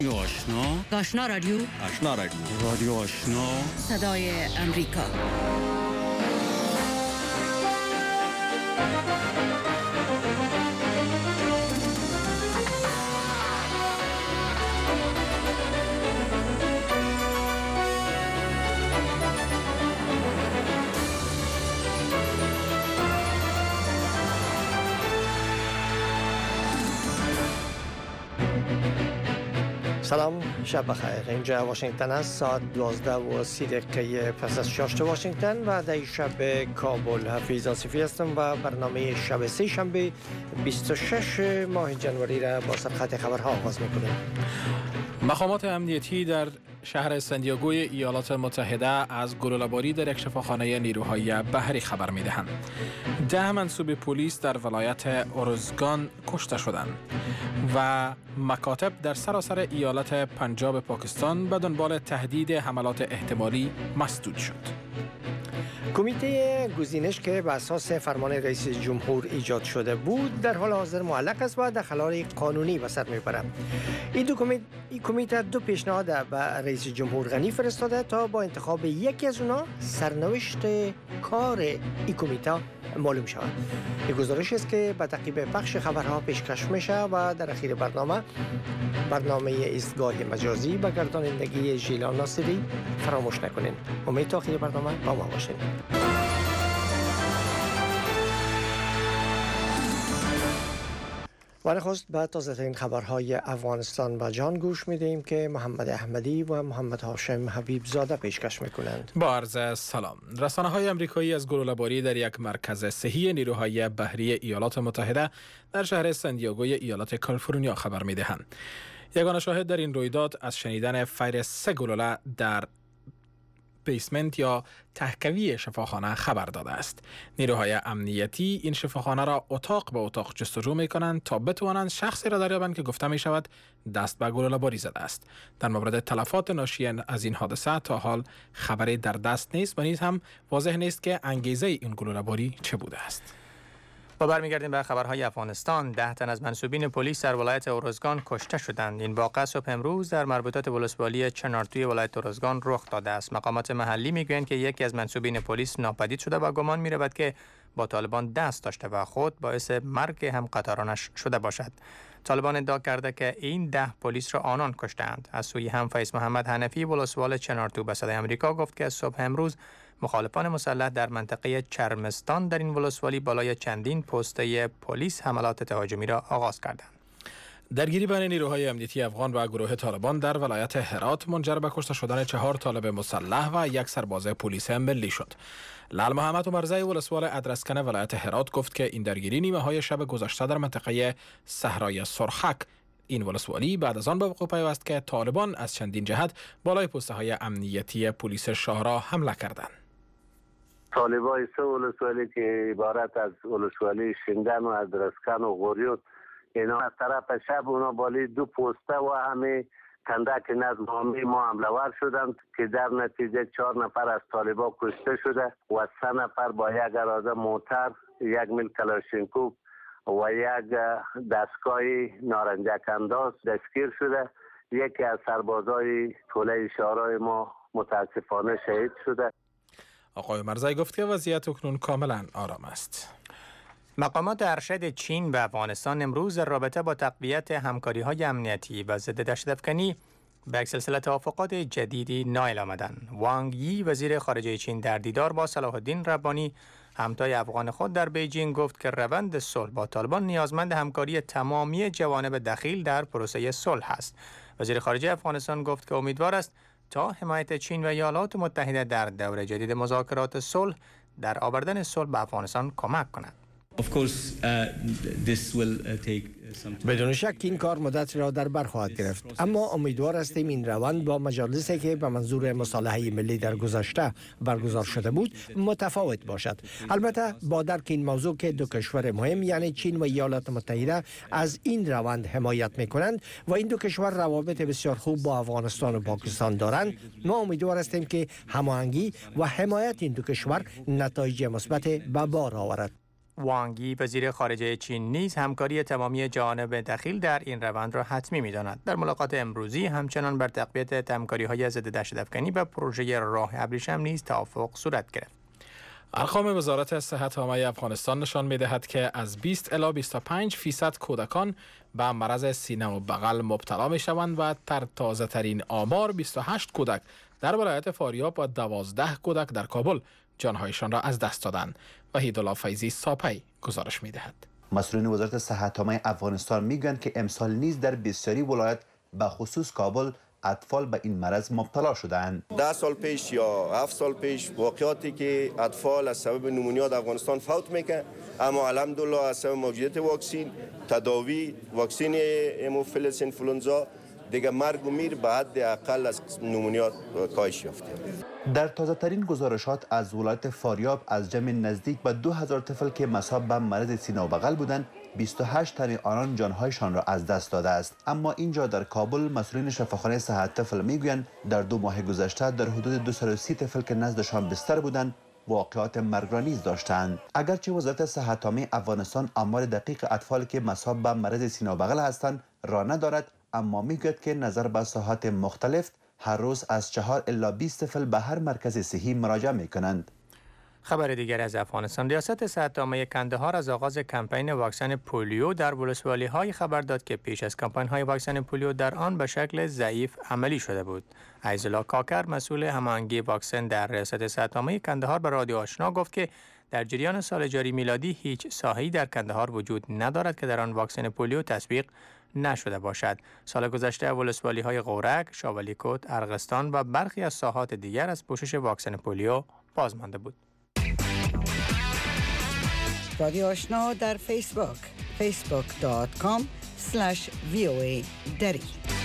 آشنا رادیو رادیو آشنا صدای امریکا. سلام، شب بخیر. اینجا واشنگتن است. ساعت 12:30 پس از 6 واشنگتن و در شب کابل. حفیظ آصفی هستم و برنامه شب سه شنبه 26 ماه جنوری را با سرخط خبرها آغاز میکنیم. مقامات امنیتی در شهر سندیاگوی ایالات متحده از گلوله‌باری در یک شفاخانه نیروهای بحری خبر می‌دهند. 10 منصوب پلیس در ولایت اورزگان کشته شدند و مکاتب در سراسر ایالت پنجاب پاکستان به دنبال تهدید حملات احتمالی مسدود شد. کمیته گزینش که بر اساس فرمان رئیس جمهور ایجاد شده بود در حال حاضر معلق است و دخلات قانونی به سر میبرد. این کمیته دو پیشنهاد به رئیس جمهور غنی فرستاده تا با انتخاب یکی از اونا سرنوشت کار این کمیته معلوم شود. این گزارش است که به تعقیب پخش خبرها پیشکش میشه و در اخیر برنامه ایستگاه مجازی به گردانندگی ژیلا ناصری فراموش نکنین. امید تا آخر برنامه با ما باشین. و نخست به تازه‌ترین خبرهای افغانستان و جان گوش میدهیم که محمد احمدی و محمد هاشم حبیب زاده پیشکش میکنند. با عرض سلام. رسانه‌های آمریکایی از گلوله‌باری در یک مرکز صحی نیروهای بحری ایالات متحده در شهر سندیاگوی ایالات کالیفرنیا خبر میدهند. یگانه شاهد در این رویداد از شنیدن فیر 3 گلوله در بیسمنت یا تهکوی شفاخانه خبر داده است. نیروهای امنیتی این شفاخانه را اتاق به اتاق جستجو می کنند تا بتوانند شخصی را دریابند که گفته می شود دست به گلوله‌باری زده است. در مورد تلفات ناشی از این حادثه تا حال خبری در دست نیست و نیز هم واضح نیست که انگیزه این گلوله‌باری چه بوده است. با برمیگردیم به خبرهای افغانستان. 10 تن از منصوبین پلیس در ولایت اورزگان کشته شدند. این واقعه صبح امروز در مربوطات ولسوالی چنارتوی ولایت اورزگان رخ داده است. مقامات محلی میگویند که یکی از منصوبین پلیس ناپدید شده و گمان می‌رود که با طالبان دست داشته و خود باعث مرگ هم قطارانش شده باشد. طالبان ادعا کرده که این 10 پلیس را آنان کشتند. از سوی هم فیض محمد حنفی ولسوال چنارتو به صدای آمریکا گفت که صبح امروز مخالفان مسلح در منطقه چرمستان در این ولسوالی بالای چندین پسته پلیس حملات تهاجمی را آغاز کردند. درگیری بین نیروهای امنیتی افغان و گروه طالبان در ولایت هرات منجر به کشته شدن 4 طالب مسلح و 1 سرباز پلیس ملی شد. لال محمد عمرزی ولسوال ادرسکن ولایت هرات گفت که این درگیری نیمه‌های شب گذشته در منطقه صحرای سرخک این ولسوالی بعد از آن به وقوع پیوست که طالبان از چندین جهت بالای پست‌های امنیتی پلیس شهرها حمله کردند. طالبای 3 ولسوالی که عبارت از ولسوالی شندن و ادرسکن و غوریوت، اینا از طرف شب اونا بالای 2 پسته و همه کندک نظم عامی ما حمله ور شدند که در نتیجه 4 نفر از طالبا کشته شده و 3 نفر با 1 اراده موتر، 1 میل کلاشینکوف و 1 دستگاه نارنجک انداز دستگیر شده. یکی از سربازای توله شهرهای ما متاسفانه شهید شده. آقای مرزی گفت که وضعیت اکنون کاملا آرام است. مقامات ارشد چین و افغانستان امروز در رابطه با تقویت همکاری‌های امنیتی و ضد دهشت‌افکنی به یک سلسله توافقات جدیدی نائل آمدند. وانگ یی وزیر خارجه چین در دیدار با صلاح الدین ربانی همتای افغان خود در بیجینگ گفت که روند صلح با طالبان نیازمند همکاری تمامی جوانب دخیل در پروسه صلح است. وزیر خارجه افغانستان گفت که امیدوار است تا حمایت چین و ایالات متحده در دور جدید مذاکرات صلح در آوردن صلح به افغانستان کمک کند. بدون شک این کار مدت را در بر خواهد گرفت، اما امیدوار هستیم این روند با مجالسی که به منظور مصالحه ملی در گذشته برگزار شده بود متفاوت باشد. البته با درک این موضوع که دو کشور مهم یعنی چین و ایالات متحده از این روند حمایت میکنند و این دو کشور روابط بسیار خوب با افغانستان و پاکستان دارند، ما امیدوار هستیم که هماهنگی و حمایت این دو کشور نتایج مثبت به بار آورد. وانگی وزیر خارجه چین نیز همکاری تمامی جوانب دخیل در این روند را حتمی می‌داند. در ملاقات امروزی همچنان بر تقویت همکاری‌های ضد دهشت‌افکنی و پروژه راه ابریشم نیز توافق صورت گرفت. ارقام وزارت صحت عامه افغانستان نشان می‌دهد که از 20 الی 25% کودکان به مرض سینه و بغل مبتلا می‌شوند و در تازه‌ترین آمار 28 کودک در ولایت فاریاب و 12 کودک در کابل جانهایشان را از دست دادند. وحیدالله فیضی ساپی گزارش می‌دهد. مسئولین وزارت صحت عامه افغانستان میگویند که امسال نیز در بسیاری ولایت به خصوص کابل اطفال به این مرض مبتلا شدند. 10 سال پیش یا 7 سال پیش واقعاتی که اطفال از سبب نمونیا در افغانستان فوت میکنند، اما الحمدلله از سبب موجودیت واکسن تداوی واکسن هموفیلس انفلوئنزا دیگه مرگ و میر به حد اقل از نمونیا کاهش یافته. در تازه ترین گزارشات از ولایت فاریاب از جمع نزدیک به 2000 طفل که مصاب به مرض سینه و بغل بودند، 28 تن آنان جانهایشان را از دست داده است. اما اینجا در کابل مسئولین شفاخانه صحت طفل میگویند در 2 ماه گذشته در حدود 230 طفل که نزدشان بستر بودند واقعات مرگ را نیز داشتند. اگرچه وزارت صحت عامه افغانستان آمار دقیق اطفال که مصاب به مرض سینه و بغل هستند را ندارد، اما میگوید که نظر به ساحات مختلف هر روز از 4 الی 20 طفل به هر مرکز صحی مراجعه میکنند. خبر دیگر از افغانستان. ریاست صحت عامه کندهار از آغاز کمپین واکسن پولیو در ولسوالی‌های خبر داد که پیش از کمپین‌های واکسن پولیو در آن به شکل ضعیف عملی شده بود. عیزالله کاکر مسئول هماهنگی واکسن در ریاست صحت عامه کندهار به رادیو آشنا گفت که در جریان سال جاری میلادی هیچ ساحه‌ای در کندهار وجود ندارد که در آن واکسن پولیو تطبیق نشده باشد. سال گذشته ولسوالی‌های غورک، شاولیکوت، ارغستان و برخی از ساحات دیگر از پوشش واکسن پولیو باز مانده بود. رادیو آشنا در فیسبوک facebook.com/voa دری.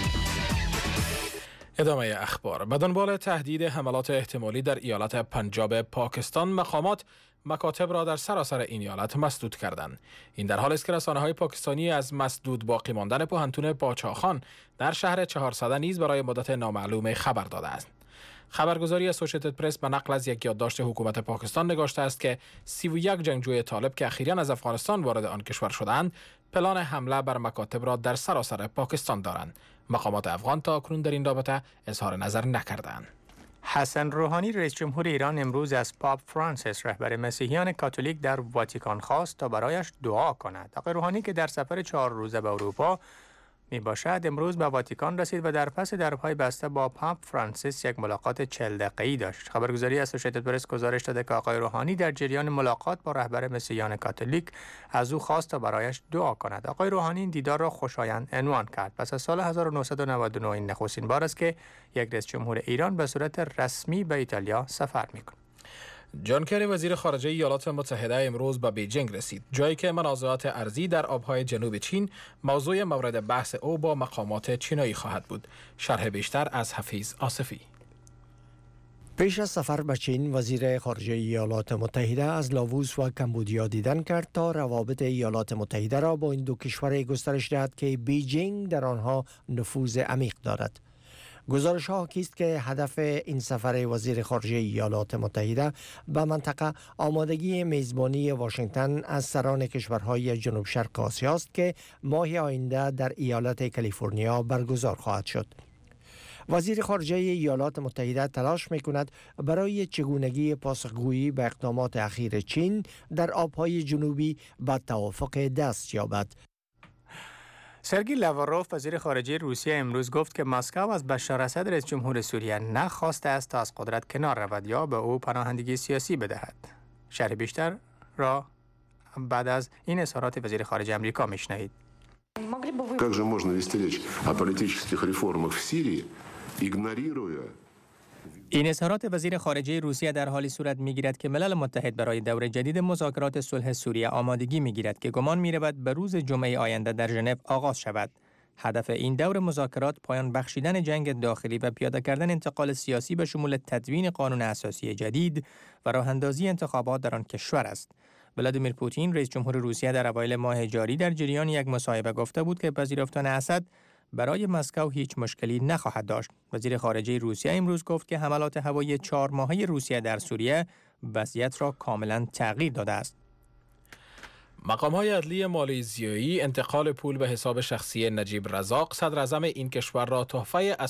ادامه اخبار. به دنبال تهدید حملات احتمالی در ایالت پنجاب پاکستان، مقامات مکاتب را در سراسر این ایالت مسدود کردند. این در حالی است که رسانه‌های پاکستانی از مسدود باقی ماندن پوهنتون پاچاخان در شهر 400 نیز برای مدت نامعلوم خبر داده است. خبرگزاری اسوسییتد پرس به نقل از یک یادداشت حکومت پاکستان نگاشته است که 31 جنگجوی طالب که اخیراً از افغانستان وارد آن کشور شدند، پلان حمله بر مکاتب را در سراسر پاکستان دارند. مقامات افغان تا اکنون در این رابطه اظهار نظر نکردند. حسن روحانی رئیس جمهور ایران امروز از پاپ فرانسیس رهبر مسیحیان کاتولیک در واتیکان خواست تا برایش دعا کند. آقای روحانی که در سفر 4 روزه به اروپا می باشد امروز به واتیکان رسید و در پس درهای بسته با پاپ فرانسیس یک ملاقات 40 دقیقه‌ای داشت. خبرگزاری اسوسییتد پرس گزارش داده که آقای روحانی در جریان ملاقات با رهبر مسیحیان کاتولیک از او خواست تا برایش دعا کند. آقای روحانی این دیدار را خوشایند عنوان کرد. پس از سال 1999 این نخستین بار است که یک رئیس جمهور ایران به صورت رسمی به ایتالیا سفر می‌کند. جان کری وزیر خارجه ایالات متحده امروز به بیجینگ رسید، جایی که منازعات ارضی در آبهای جنوب چین موضوع مورد بحث او با مقامات چینایی خواهد بود. شرح بیشتر از حفیظ آصفی. پیش از سفر به چین، وزیر خارجه ایالات متحده از لاووس و کمبودیا دیدن کرد تا روابط ایالات متحده را با این 2 کشور گسترش دهد که بیجینگ در آنها نفوذ عمیق دارد. گزارش ها حاکی است که هدف این سفر وزیر خارجه ایالات متحده به منطقه آمادگی میزبانی واشنگتن از سران کشورهای جنوب شرق آسیا است که ماه آینده در ایالت کالیفرنیا برگزار خواهد شد. وزیر خارجه ایالات متحده تلاش می‌کند برای چگونگی پاسخگویی به اقدامات اخیر چین در آبهای جنوبی به توافق دست یابد. سرگئی لاوروف وزیر خارجه روسیه امروز گفت که مسکو از بشار اسد رئیس جمهور سوریه نخواسته است تا از قدرت کنار رود یا به او پناهندگی سیاسی بدهد. شرح بیشتر را بعد از این اظهارات وزیر خارجه آمریکا میشنوید. Как же можно вести речь о политических реформах в Сирии, игнорируя این اظهارات وزیر خارجه روسیه در حالی صورت می‌گیرد که ملل متحد برای دور جدید مذاکرات صلح سوریه آمادگی می‌گیرد که گمان می‌رود به روز جمعه آینده در ژنو آغاز شود. هدف این دور مذاکرات پایان بخشیدن جنگ داخلی و پیاده کردن انتقال سیاسی به شمول تدوین قانون اساسی جدید و راه‌اندازی انتخابات در آن کشور است. ولادیمیر پوتین رئیس جمهور روسیه در اوایل ماه جاری در جریان یک مصاحبه گفته بود که پذیرفتن اسد برای مسکو هیچ مشکلی نخواهد داشت. وزیر خارجه روسیه امروز گفت که حملات هوایی 4 ماهه روسیه در سوریه وضعیت را کاملا تغییر داده است. مقام‌های عدلی مالزیایی انتقال پول به حساب شخصی نجیب رزاق صدراعظم این کشور را تحفه